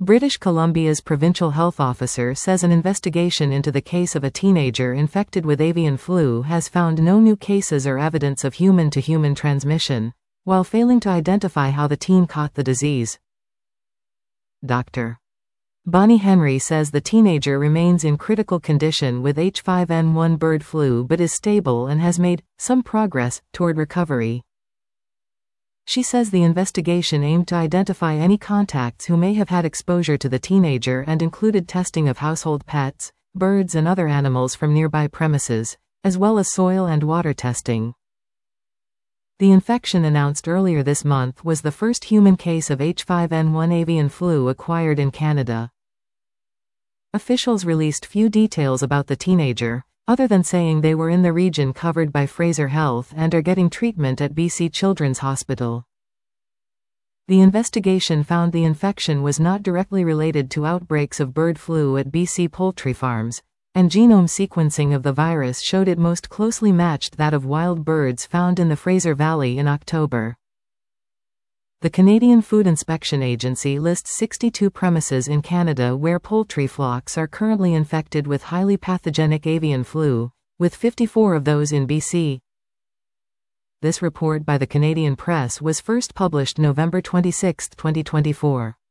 British Columbia's provincial health officer says an investigation into the case of a teenager infected with avian flu has found no new cases or evidence of human-to-human transmission, while failing to identify how the teen caught the disease. Dr. Bonnie Henry says the teenager remains in critical condition with H5N1 bird flu but is stable and has made some progress toward recovery. She says the investigation aimed to identify any contacts who may have had exposure to the teenager and included testing of household pets, birds and other animals from nearby premises, as well as soil and water testing. The infection announced earlier this month was the first human case of H5N1 avian flu acquired in Canada. Officials released few details about the teenager, other than saying they were in the region covered by Fraser Health and are getting treatment at BC Children's Hospital. The investigation found the infection was not directly related to outbreaks of bird flu at BC poultry farms, and genome sequencing of the virus showed it most closely matched that of wild birds found in the Fraser Valley in October. The Canadian Food Inspection Agency lists 62 premises in Canada where poultry flocks are currently infected with highly pathogenic avian flu, with 54 of those in BC. This report by the Canadian Press was first published November 26, 2024.